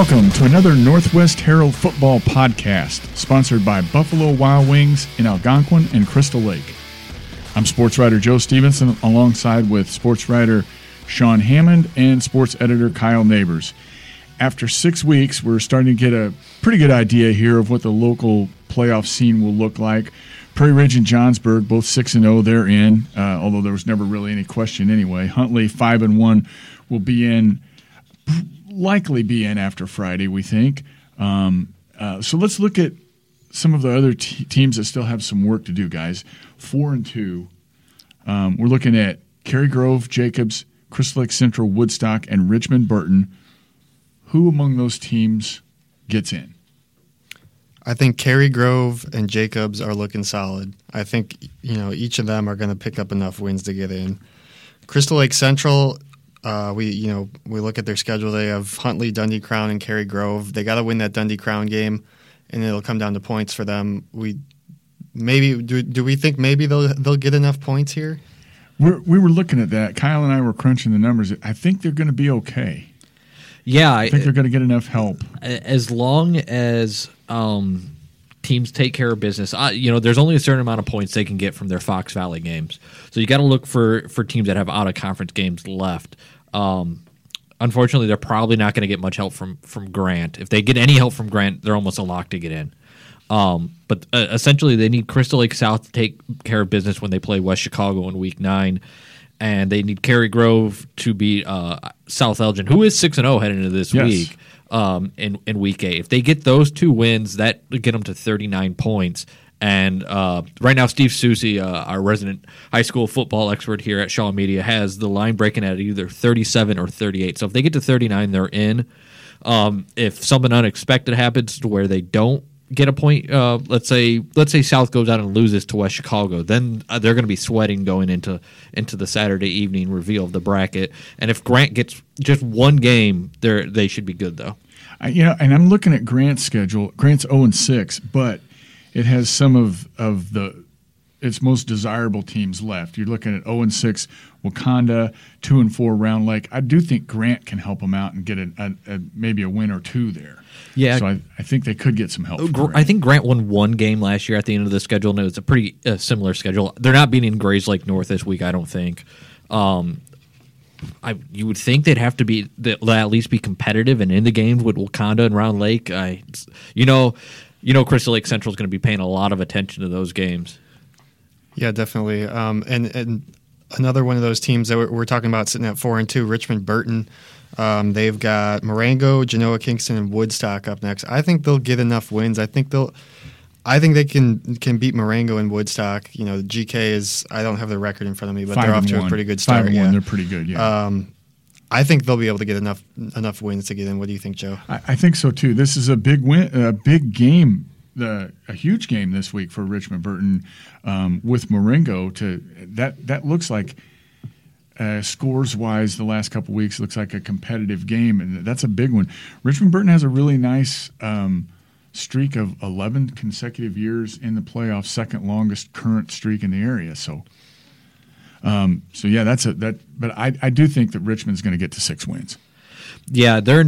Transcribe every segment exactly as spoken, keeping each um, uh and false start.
welcome to another Northwest Herald football podcast, sponsored by Buffalo Wild Wings in Algonquin and Crystal Lake. I'm sports writer Joe Stevenson, alongside with sports writer Sean Hammond and sports editor Kyle Neighbors. After six weeks, we're starting to get a pretty good idea here of what the local playoff scene will look like. Prairie Ridge and Johnsburg, both six and oh, they're in, uh, although there was never really any question anyway. Huntley, five and one, will be in, likely be in after Friday, we think. Um, uh, so let's look at some of the other t- teams that still have some work to do, guys. Four and two. Um, we're looking at Cary Grove, Jacobs, Crystal Lake Central, Woodstock, and Richmond Burton. Who among those teams gets in? I think Cary Grove and Jacobs are looking solid. I think, you know, each of them are going to pick up enough wins to get in. Crystal Lake Central, uh, we you know we look at their schedule. They have Huntley, Dundee Crown, and Cary Grove. They got to win that Dundee Crown game, and it'll come down to points for them. We maybe do. Do we think maybe they'll they'll get enough points here? We're, we were looking at that. Kyle and I were crunching the numbers. I think they're going to be okay. Yeah, I think they're going to get enough help. As long as um, teams take care of business, uh, you know, there's only a certain amount of points they can get from their Fox Valley games. So you got to look for, for teams that have out of conference games left. Um, unfortunately, they're probably not going to get much help from from Grant. If they get any help from Grant, they're almost a lock to get in. Um, but uh, essentially, they need Crystal Lake South to take care of business when they play West Chicago in Week Nine. And they need Cary Grove to beat uh, South Elgin, who is six and zero heading into this yes. week um, in in week eight. If they get those two wins, that would get them to thirty nine points. And uh, right now, Steve Susi, uh, our resident high school football expert here at Shaw Media, has the line breaking at either thirty seven or thirty eight. So if they get to thirty nine, they're in. Um, if something unexpected happens to where they don't get a point, uh, let's say let's say South goes out and loses to West Chicago, then uh, they're going to be sweating going into into the Saturday evening reveal of the bracket. And if Grant gets just one game, they they should be good though. I, you know, and I'm looking at Grant's schedule. Grant's oh and six, but it has some of of the its most desirable teams left. You're looking at oh and six Wakanda, two and four Round Lake. I do think Grant can help them out and get a, a, a maybe a win or two there. Yeah, so I, I think they could get some help. From I think Grant won one game last year at the end of the schedule, and it was a pretty uh, similar schedule. They're not beating Grays Lake North this week, I don't think. Um, I you would think they'd have to be they'll at least be competitive and in the games with Wakanda and Round Lake. I, you know, you know, Crystal Lake Central is going to be paying a lot of attention to those games. Yeah, definitely. Um, and and another one of those teams that we're, we're talking about sitting at four and two, Richmond Burton. Um, they've got Marengo, Genoa Kingston, and Woodstock up next. I think they'll get enough wins. I think they'll. I think they can can beat Marengo and Woodstock. You know, G K is. I don't have the record in front of me, but Five they're off to one. a pretty good start. Five and yeah. one, they're pretty good. Yeah. Um, I think they'll be able to get enough enough wins to get in. What do you think, Joe? I, I think so too. This is a big win, a big game, the a huge game this week for Richmond Burton um, with Marengo. To that that looks like. Uh, scores-wise, the last couple weeks looks like a competitive game, and that's a big one. Richmond Burton has a really nice um, streak of eleven consecutive years in the playoffs, second longest current streak in the area. So, um, so yeah, that's a that. But I, I do think that Richmond's going to get to six wins. Yeah, they're.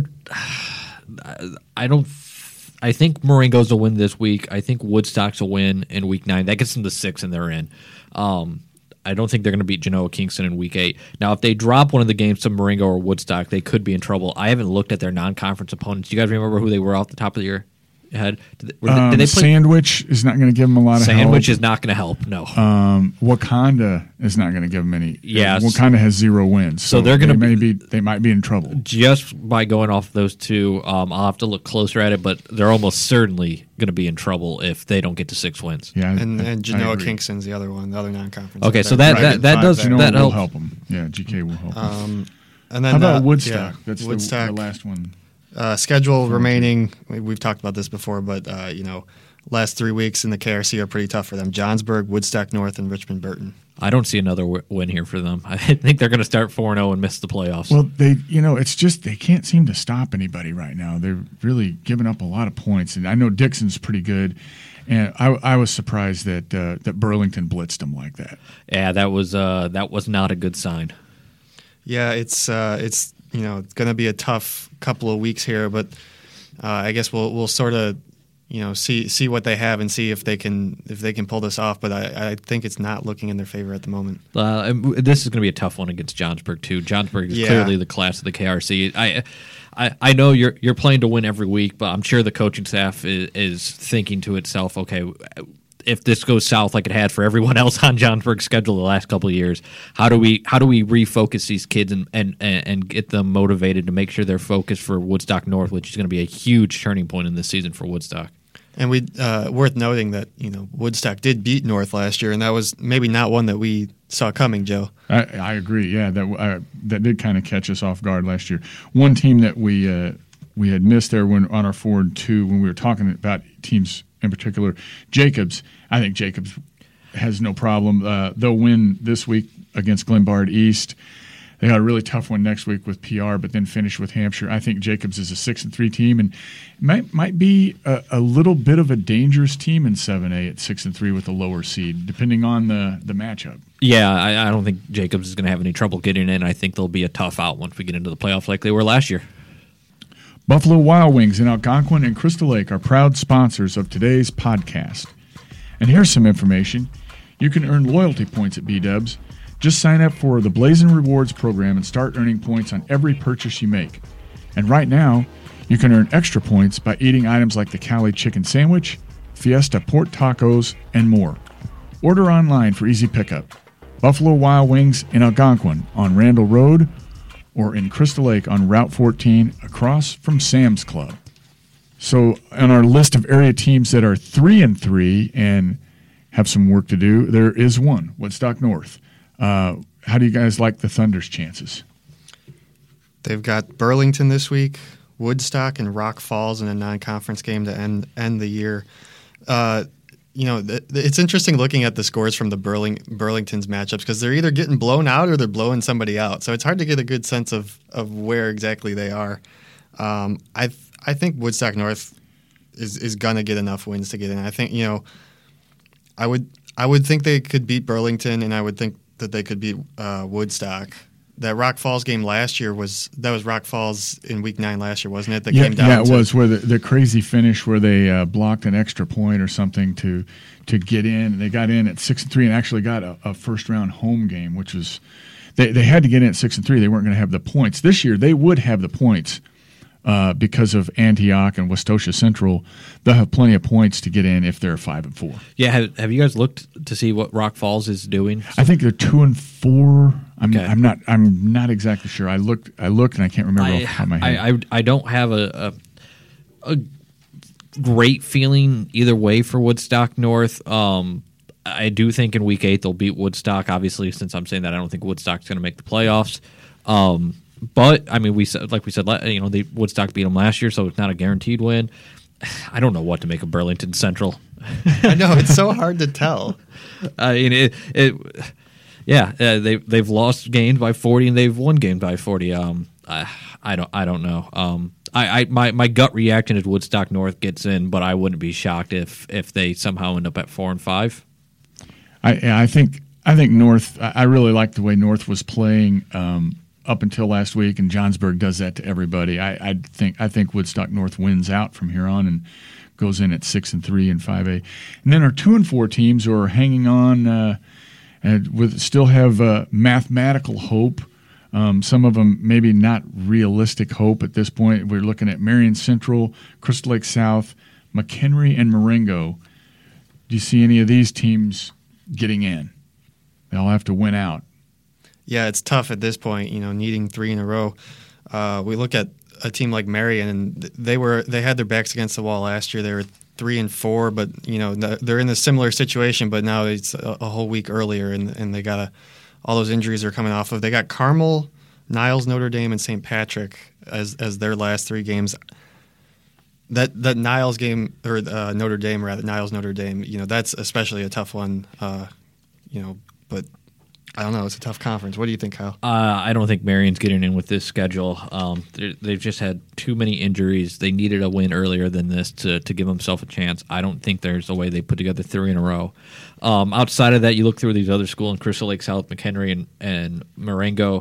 I don't. I think Marengo's a win this week. I think Woodstock's a win in week nine. That gets them to six, and they're in. Um, I don't think they're going to beat Genoa Kingston in week eight. Now, if they drop one of the games to Marengo or Woodstock, they could be in trouble. I haven't looked at their non-conference opponents. Do you guys remember who they were off the top of your head? Did they, were um, they, did they play? Sandwich is not going to give them a lot of Sandwich help. Sandwich is not going to help, no. Um, Wakanda is not going to give them any. Yeah, Wakanda has zero wins, so, so they're going to they be they might be in trouble. Just by going off those two, um, I'll have to look closer at it, but they're almost certainly going to be in trouble if they don't get to six wins. Yeah, and I, and Genoa Kingston's the other one, the other non-conference. Okay, so that that, that does Genoa that will helps. help them. Yeah, G K will help them. Um, and then how about uh, Woodstock? Yeah, That's Woodstock. The, the last one. Uh, schedule remaining. We've talked about this before, but uh, you know, last three weeks in the K R C are pretty tough for them. Johnsburg, Woodstock North, and Richmond Burton. I don't see another w- win here for them. I think they're going to start four and oh and miss the playoffs. Well, they, you know, it's just they can't seem to stop anybody right now. They're really giving up a lot of points, and I know Dixon's pretty good. And I, I was surprised that uh, that Burlington blitzed them like that. Yeah, that was uh, that was not a good sign. Yeah, it's uh, it's you know it's going to be a tough couple of weeks here, but uh, I guess we'll we'll sort of you know see see what they have and see if they can if they can pull this off. But I, I think it's not looking in their favor at the moment. Uh, this is going to be a tough one against Johnsburg too. Johnsburg is Yeah. clearly the class of the K R C. I, I, I know you're you're playing to win every week, but I'm sure the coaching staff is, is thinking to itself, okay, if this goes south like it had for everyone else on Johnsburg's schedule the last couple of years, how do we how do we refocus these kids and and, and get them motivated to make sure they're focused for Woodstock North, which is going to be a huge turning point in this season for Woodstock. And we uh, worth noting that you know Woodstock did beat North last year, and that was maybe not one that we saw coming, Joe. I, I agree. Yeah, that uh, that did kind of catch us off guard last year. One team that we uh, we had missed there when on our forward two when we were talking about teams in particular, Jacobs. I think Jacobs has no problem. Uh, they'll win this week against Glenbard East. They got a really tough one next week with P R, but then finish with Hampshire. I think Jacobs is a six and three team, and might might be a, a little bit of a dangerous team in seven A at six and three with a lower seed, depending on the the matchup. Yeah, I, I don't think Jacobs is going to have any trouble getting in. I think they'll be a tough out once we get into the playoffs, like they were last year. Buffalo Wild Wings in Algonquin and Crystal Lake are proud sponsors of today's podcast. And here's some information: you can earn loyalty points at B-Dubs. Just sign up for the Blazin' Rewards program and start earning points on every purchase you make. And right now, you can earn extra points by eating items like the Cali Chicken Sandwich, Fiesta Pork Tacos, and more. Order online for easy pickup. Buffalo Wild Wings in Algonquin on Randall Road or in Crystal Lake on Route fourteen across from Sam's Club. So on our list of area teams that are three and three and have some work to do, there is one, Woodstock North. Uh, how do you guys like the Thunder's chances? They've got Burlington this week, Woodstock, and Rock Falls in a non-conference game to end end the year. Uh, you know, th- it's interesting looking at the scores from the Burling- Burlington's matchups because they're either getting blown out or they're blowing somebody out. So it's hard to get a good sense of, of where exactly they are. Um, I th- I think Woodstock North is is gonna get enough wins to get in. I think you know, I would I would think they could beat Burlington, and I would think that they could beat uh, Woodstock. That Rock Falls game last year was that was Rock Falls in week nine last year, wasn't it? That yeah, came down yeah, it to, was where the, the crazy finish where they uh, blocked an extra point or something to to get in. They got in at six and three and actually got a, a first round home game, which was they they had to get in at six and three. They weren't going to have the points this year. They would have the points. Uh, because of Antioch and Westosha Central, they'll have plenty of points to get in if they're five and four. Yeah, have, have you guys looked to see what Rock Falls is doing? I think they're two and four. I'm, Okay. I'm not. I'm not exactly sure. I looked. I looked, and I can't remember off the top of my head. I, I, I don't have a, a a great feeling either way for Woodstock North. Um, I do think in week eight they'll beat Woodstock. Obviously, since I'm saying that, I don't think Woodstock's going to make the playoffs. Um, But I mean, we said, like we said, you know, they Woodstock beat them last year, so it's not a guaranteed win. I don't know what to make of Burlington Central. I know it's so hard to tell. I mean, it, it yeah, uh, they they've lost games by forty and they've won games by forty. Um, I, I don't I don't know. Um, I, I my my gut reaction is Woodstock North gets in, but I wouldn't be shocked if if they somehow end up at four and five. I I think I think North. I really like the way North was playing. Um, up until last week, and Johnsburg does that to everybody. I, I think I think Woodstock North wins out from here on and goes in at six and three and five A. And then our two and four teams are hanging on uh, and with still have uh, mathematical hope. Um, some of them maybe not realistic hope at this point. We're looking at Marion Central, Crystal Lake South, McHenry, and Marengo. Do you see any of these teams getting in? They'll have to win out. Yeah, it's tough at this point, you know, needing three in a row. Uh, we look at a team like Marion, and they were they had their backs against the wall last year. They were three and four, but you know they're in a similar situation. But now it's a, a whole week earlier, and and they got a, all those injuries are coming off of. They got Carmel, Niles, Notre Dame, and Saint Patrick as as their last three games. That that Niles game or uh, Notre Dame rather Niles Notre Dame, you know that's especially a tough one. Uh, you know, but. I don't know. It's a tough conference. What do you think, Kyle? Uh, I don't think Marion's getting in with this schedule. Um, they've just had too many injuries. They needed a win earlier than this to, to give themselves a chance. I don't think there's a way they put together three in a row. Um, outside of that, you look through these other schools in Crystal Lake South, McHenry, and, and Marengo.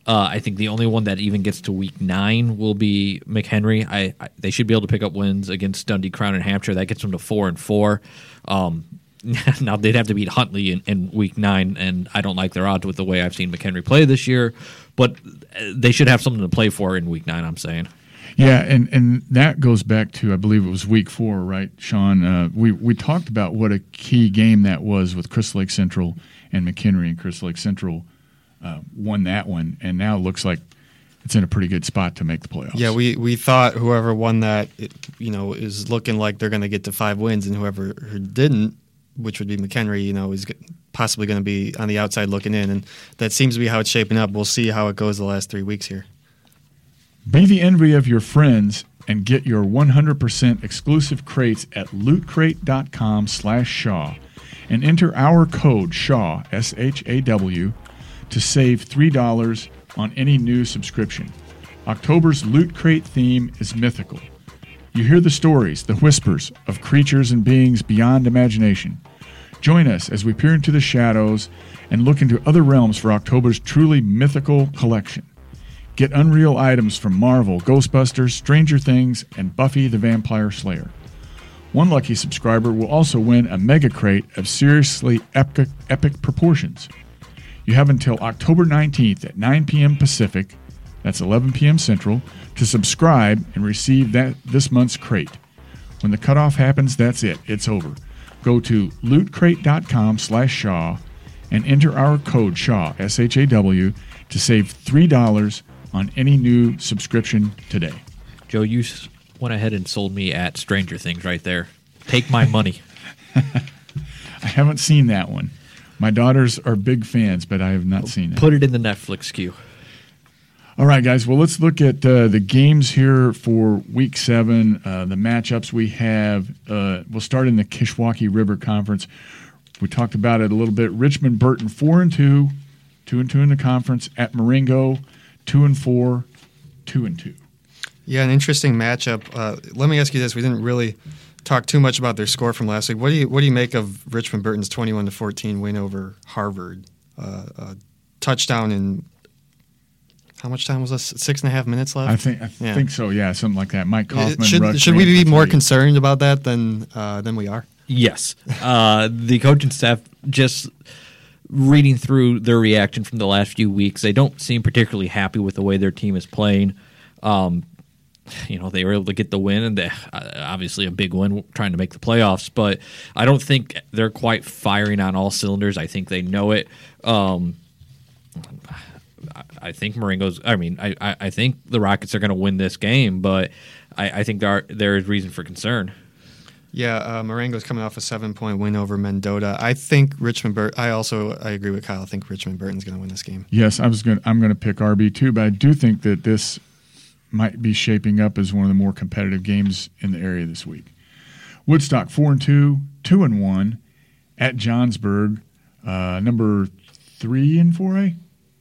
Uh, I think the only one that even gets to week nine will be McHenry. I, I they should be able to pick up wins against Dundee, Crown, and Hampshire. That gets them to four and four. Um, now they'd have to beat Huntley in, in week nine, and I don't like their odds with the way I've seen McHenry play this year. But they should have something to play for in week nine. I'm saying. Yeah, and, and that goes back to, I believe it was week four, right, Sean? Uh, we, we talked about what a key game that was with Crystal Lake Central and McHenry, and Crystal Lake Central uh, won that one, and now it looks like it's in a pretty good spot to make the playoffs. Yeah, we, we thought whoever won that, it, you know, is looking like they're going to get to five wins, and whoever didn't, which would be McHenry, you know, is possibly going to be on the outside looking in, and that seems to be how it's shaping up. We'll see how it goes the last three weeks here. Be the envy of your friends and get your one hundred percent exclusive crates at lootcrate.com slash Shaw and enter our code SHAW, S H A W, to save three dollars on any new subscription. October's Loot Crate theme is mythical. You hear the stories, the whispers of creatures and beings beyond imagination. Join us as we peer into the shadows and look into other realms for October's truly mythical collection. Get unreal items from Marvel, Ghostbusters, Stranger Things, and Buffy the Vampire Slayer. One lucky subscriber will also win a mega crate of seriously epic, epic proportions. You have until October nineteenth at nine p.m. Pacific, that's eleven p.m. Central, to subscribe and receive that this month's crate. When the cutoff happens, that's it. It's over. Go to lootcrate.com slash Shaw and enter our code SHAW, S H A W, to save three dollars on any new subscription today. Joe, you went ahead and sold me at Stranger Things right there. Take my money. I haven't seen that one. My daughters are big fans, but I have not seen it. Put it in the Netflix queue. All right, guys. Well, let's look at uh, the games here for Week seven, uh, the matchups we have. Uh, we'll start in the Kishwaukee River Conference. We talked about it a little bit. Richmond Burton, four and two, two and two in the conference. At Marengo, two and four, two and two. Yeah, an interesting matchup. Uh, let me ask you this: we didn't really talk too much about their score from last week. What do you what do you make of Richmond Burton's twenty-one to fourteen win over Harvard? Uh, a touchdown in how much time was this? Six and a half minutes left. I think I yeah. think so. Yeah, something like that. Mike Kaufman. Should, should we be more concerned about that than uh, than we are? Yes, uh, the coaching staff just. Reading through their reaction from the last few weeks, they don't seem particularly happy with the way their team is playing. Um, you know, they were able to get the win, and they, uh, obviously a big win trying to make the playoffs, but I don't think they're quite firing on all cylinders. I think they know it. Um, I, I think Marengo's – I mean, I, I, I think the Rockets are going to win this game, but I, I think there, are, there is reason for concern. Yeah, uh, Marengo's coming off a seven-point win over Mendota. I think Richmond Burton. I also I agree with Kyle. I think Richmond Burton's going to win this game. Yes, I was going. I'm going to pick R B too, but I do think that this might be shaping up as one of the more competitive games in the area this week. Woodstock four and two, two and one, at Johnsburg, uh, number three in four A.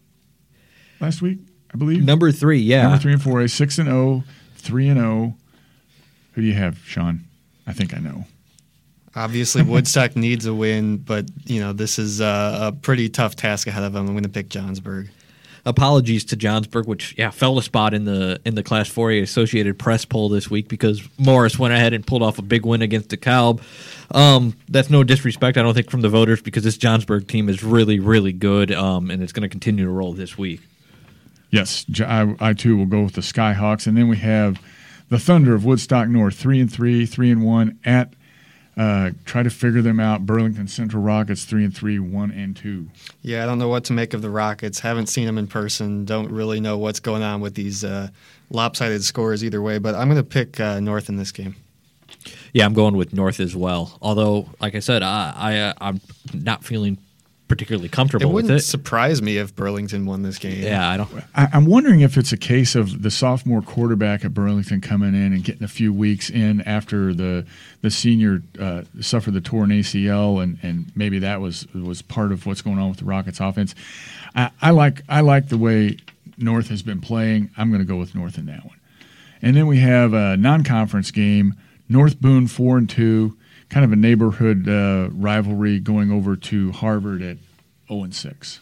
Last week, I believe. Number three, yeah. Number three in four A, six and zero, three and zero. Who do you have, Sean? I think I know. Obviously, Woodstock needs a win, but you know this is a, a pretty tough task ahead of them. I'm going to pick Johnsburg. Apologies to Johnsburg, which yeah fell a spot in the in the Class four A Associated Press poll this week because Morris went ahead and pulled off a big win against DeKalb. Um, that's no disrespect, I don't think, from the voters because this Johnsburg team is really, really good, um, and it's going to continue to roll this week. Yes, I, I too will go with the Skyhawks, and then we have the Thunder of Woodstock North, three and three, three and one at. Uh, try to figure them out. Burlington Central Rockets, three and three, one and two. Yeah, I don't know what to make of the Rockets. Haven't seen them in person. Don't really know what's going on with these uh, lopsided scores either way. But I'm going to pick uh, North in this game. Yeah, I'm going with North as well. Although, like I said, I, I uh, I'm not feeling particularly comfortable it wouldn't with it. surprise me if Burlington won this game. Yeah, I don't. I, I'm wondering if it's a case of the sophomore quarterback at Burlington coming in and getting a few weeks in after the the senior uh, suffered the torn A C L, and, and maybe that was was part of what's going on with the Rockets offense. I, I like I like the way North has been playing. I'm going to go with North in that one. And then we have a non-conference game. North Boone four and two. Kind of a neighborhood uh, rivalry going over to Harvard at zero and six.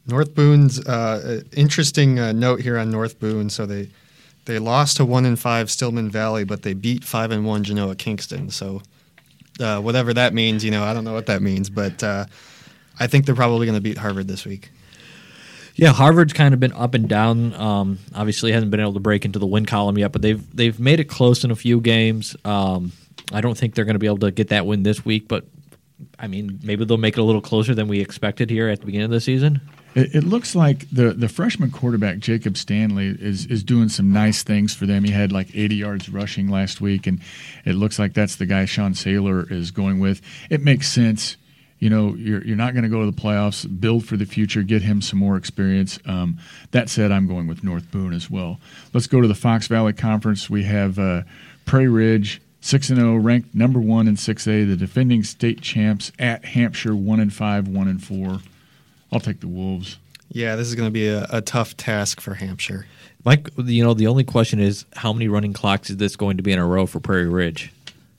North Boone's uh, interesting uh, note here on North Boone. So they they lost to one and five Stillman Valley, but they beat five and one Genoa Kingston. So uh, whatever that means, you know, I don't know what that means, but uh, I think they're probably going to beat Harvard this week. Yeah, Harvard's kind of been up and down. Um, obviously, hasn't been able to break into the win column yet, but they've they've made it close in a few games. Um, I don't think they're going to be able to get that win this week, but I mean, maybe they'll make it a little closer than we expected here at the beginning of the season. It, it looks like the the freshman quarterback Jacob Stanley is is doing some nice things for them. He had like eighty yards rushing last week, and it looks like that's the guy Sean Saylor is going with. It makes sense. You know, you're you're not going to go to the playoffs. Build for the future. Get him some more experience. Um, that said, I'm going with North Boone as well. Let's go to the Fox Valley Conference. We have uh, Prairie Ridge, six and zero, ranked number one in six A. The defending state champs at Hampshire, one and five, one and four. I'll take the Wolves. Yeah, this is going to be a, a tough task for Hampshire. Mike, you know, the only question is how many running clocks is this going to be in a row for Prairie Ridge?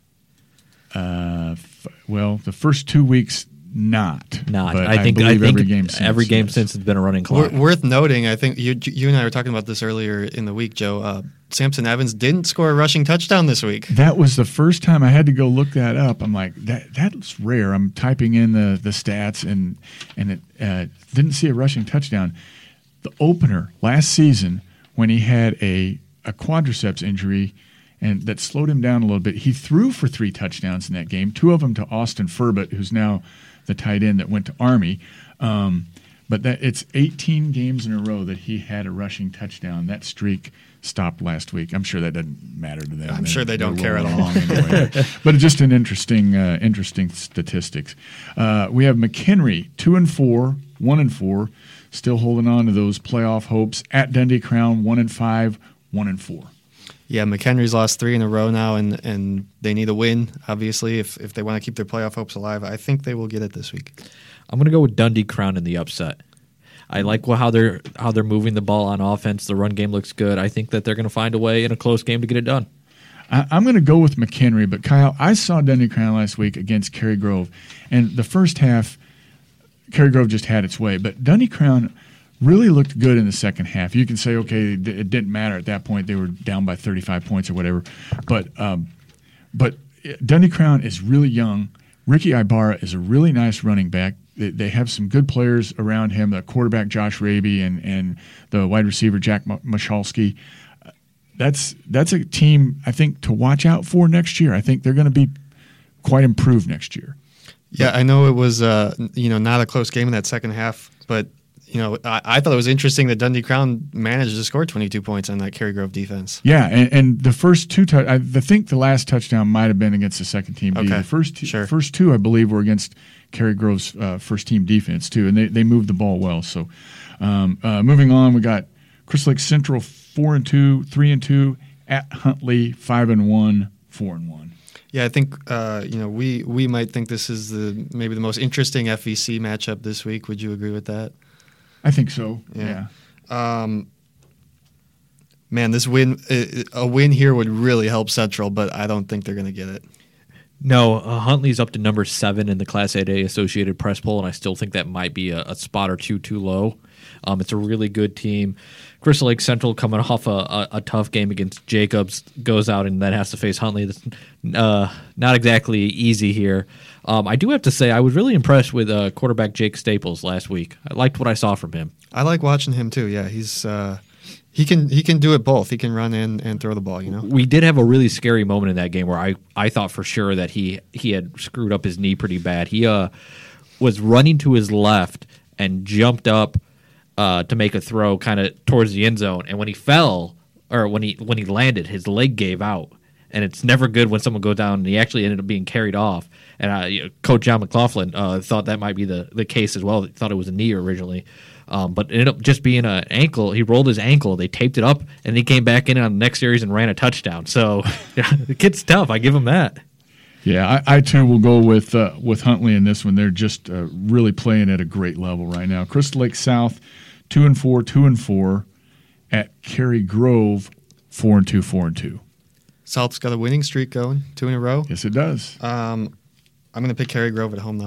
Uh, f- well, the first two weeks, not. Not. But I think I believe I think every game since. every game yes. since has been a running clock. Wor- worth noting, I think you you and I were talking about this earlier in the week, Joe. Uh, Samson Evans didn't score a rushing touchdown this week. That was the first time I had to go look that up. I'm like, that that's rare. I'm typing in the, the stats and and it uh, didn't see a rushing touchdown. The opener last season when he had a a quadriceps injury and that slowed him down a little bit, he threw for three touchdowns in that game. Two of them to Austin Furbett, who's now the tight end that went to Army. Um, but that it's eighteen games in a row that he had a rushing touchdown. That streak stopped last week. I'm sure that doesn't matter to them. I'm They're, sure they don't care at all. Anyway. But it's just an interesting, uh, interesting statistics. Uh, we have McHenry two and four, one and four, still holding on to those playoff hopes. At Dundee Crown, one and five, one and four. Yeah, McHenry's lost three in a row now, and, and they need a win, obviously, if, if they want to keep their playoff hopes alive. I think they will get it this week. I'm going to go with Dundee Crown in the upset. I like how they're how they're moving the ball on offense. The run game looks good. I think that they're going to find a way in a close game to get it done. I, I'm going to go with McHenry, but Kyle, I saw Dundee Crown last week against Cary Grove, and the first half, Cary Grove just had its way, but Dundee Crown really looked good in the second half. You can say, okay, it didn't matter at that point. They were down by thirty-five points or whatever. But um, but Dundee Crown is really young. Ricky Ibarra is a really nice running back. They, they have some good players around him, the quarterback Josh Raby and, and the wide receiver Jack Michalski. That's, that's a team, I think, to watch out for next year. I think they're going to be quite improved next year. Yeah, I know it was uh, you know not a close game in that second half, but you know, I, I thought it was interesting that Dundee Crown managed to score twenty-two points on that Cary Grove defense. Yeah, and, and the first two, tu- I think the last touchdown might have been against the second team. Okay, the first t- sure. first two, I believe, were against Cary Grove's uh, first team defense too, and they, they moved the ball well. So, um, uh, moving on, we got Crystal Lake Central four and two, three and two at Huntley five and one, four and one. Yeah, I think uh, you know we we might think this is the maybe the most interesting F V C matchup this week. Would you agree with that? I think so. Yeah. yeah. Um, man, this win, a win here would really help Central, but I don't think they're going to get it. No, uh, Huntley's up to number seven in the Class eight A Associated Press poll, and I still think that might be a, a spot or two too low. Um, it's a really good team. Crystal Lake Central coming off a, a, a tough game against Jacobs goes out and then has to face Huntley. That's uh, not exactly easy here. Um, I do have to say I was really impressed with uh, quarterback Jake Staples last week. I liked what I saw from him. I like watching him too. Yeah, he's uh, he can he can do it both. He can run and, and throw the ball. You know, we did have a really scary moment in that game where I, I thought for sure that he he had screwed up his knee pretty bad. He uh, was running to his left and jumped up uh, to make a throw kind of towards the end zone, and when he fell or when he when he landed, his leg gave out. And it's never good when someone goes down, and he actually ended up being carried off. And uh, you know, Coach John McLaughlin uh, thought that might be the, the case as well. He thought it was a knee originally. Um, but it ended up just being an ankle. He rolled his ankle. They taped it up, and he came back in on the next series and ran a touchdown. So yeah, the kid's tough. I give him that. Yeah, I, I too will go with uh, with Huntley in this one. They're just uh, really playing at a great level right now. Crystal Lake South, two and four, two and four. At Cary Grove, four and two, four and two. South's got a winning streak going, two in a row. Yes, it does. Um, I'm going to pick Cary Grove at home, though.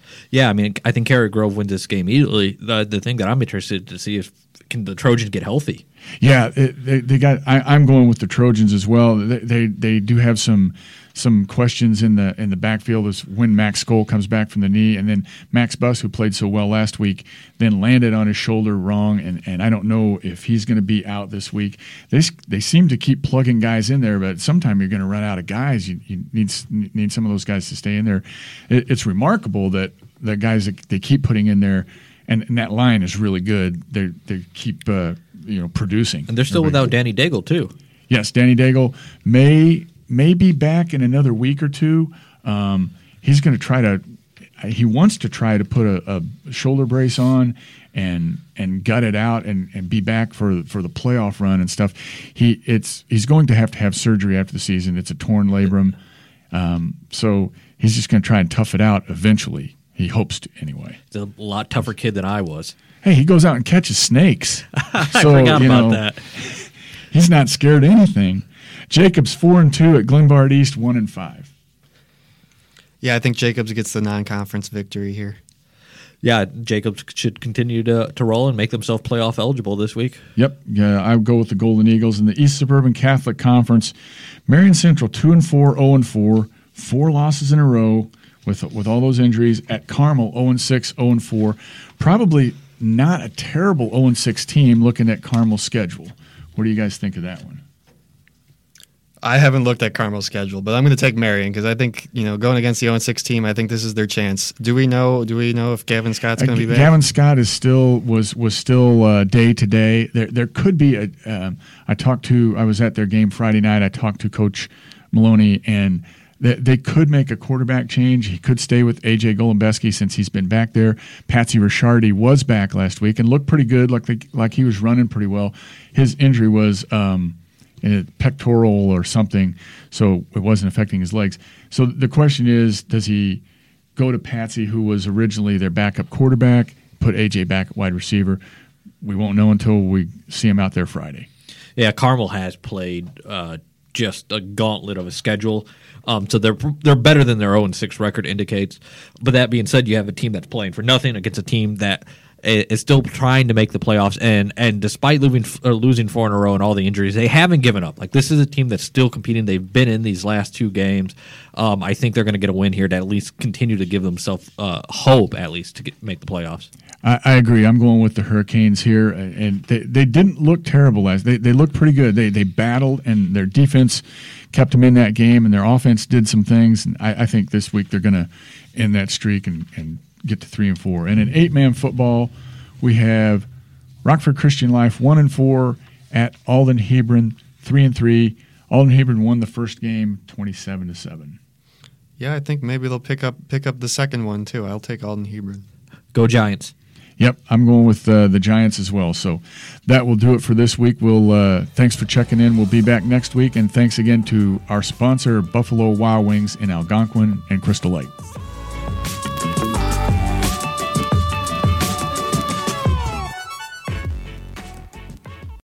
Yeah, I mean, I think Cary Grove wins this game easily. The the thing that I'm interested to see is can the Trojans get healthy? Yeah, it, they, they got. I, I'm going with the Trojans as well. They, they they do have some some questions in the in the backfield as when Max Skoll comes back from the knee, and then Max Buss, who played so well last week, then landed on his shoulder wrong, and, and I don't know if he's going to be out this week. They they seem to keep plugging guys in there, but sometime you're going to run out of guys. You, you need need some of those guys to stay in there. It, it's remarkable that the guys that they keep putting in there, and, and that line is really good. They they keep uh, you know producing, and they're still Everybody. without Danny Daigle too. Yes, Danny Daigle may may be back in another week or two. Um, he's going to try to. He wants to try to put a, a shoulder brace on and and gut it out and, and be back for for the playoff run and stuff. He it's he's going to have to have surgery after the season. It's a torn labrum, um, so he's just going to try and tough it out eventually. He hopes to, anyway. He's a lot tougher kid than I was. Hey, he goes out and catches snakes. I so, forgot you about know, that. He's not scared of anything. Jacobs four and two at Glenbard East, one and five. Yeah, I think Jacobs gets the non-conference victory here. Yeah, Jacobs should continue to to roll and make themselves playoff eligible this week. Yep, yeah, I would go with the Golden Eagles in the East Suburban Catholic Conference. Marion Central two and four, zero and four, four losses in a row with with all those injuries. At Carmel, zero and six, zero and four. Probably not a terrible zero and six team looking at Carmel's schedule. What do you guys think of that one? I haven't looked at Carmel's schedule, but I'm going to take Marion because I think, you know, going against the oh and six team, I think this is their chance. Do we know? Do we know if Gavin Scott's going to uh, be back? Gavin Scott is still was was still uh, day to day. There there could be a. Um, I talked to. I was at their game Friday night. I talked to Coach Maloney, and they, they could make a quarterback change. He could stay with A J Golombeski since he's been back there. Patsy Ricciardi was back last week and looked pretty good, like the, like he was running pretty well. His injury was. Um, a pectoral or something, so it wasn't affecting his legs. So the question is, does he go to Patsy, who was originally their backup quarterback, put A J back at wide receiver? We won't know until we see him out there Friday. Yeah, Carmel has played uh, just a gauntlet of a schedule, um, so they're they're better than their oh and six record indicates. But that being said, you have a team that's playing for nothing against a team that is still trying to make the playoffs, and and despite losing uh, losing four in a row and all the injuries, they haven't given up. Like, this is a team that's still competing. They've been in these last two games. Um, I think they're going to get a win here to at least continue to give themselves uh, hope, at least to get, make the playoffs. I, I agree. I'm going with the Hurricanes here, and they, they didn't look terrible last. They they looked pretty good. They they battled, and their defense kept them in that game, and their offense did some things. And I, I think this week they're going to end that streak and and. get to three and four. And in eight-man football, we have Rockford Christian Life one and four at Alden Hebron three and three. Alden Hebron won the first game twenty-seven to seven. Yeah, I think maybe they'll pick up pick up the second one too. I'll take Alden Hebron. Go Giants. Yep, I'm going with uh, the Giants as well. So that will do it for this week. We'll uh, thanks for checking in. We'll be back next week, and thanks again to our sponsor, Buffalo Wild Wings in Algonquin and Crystal Lake.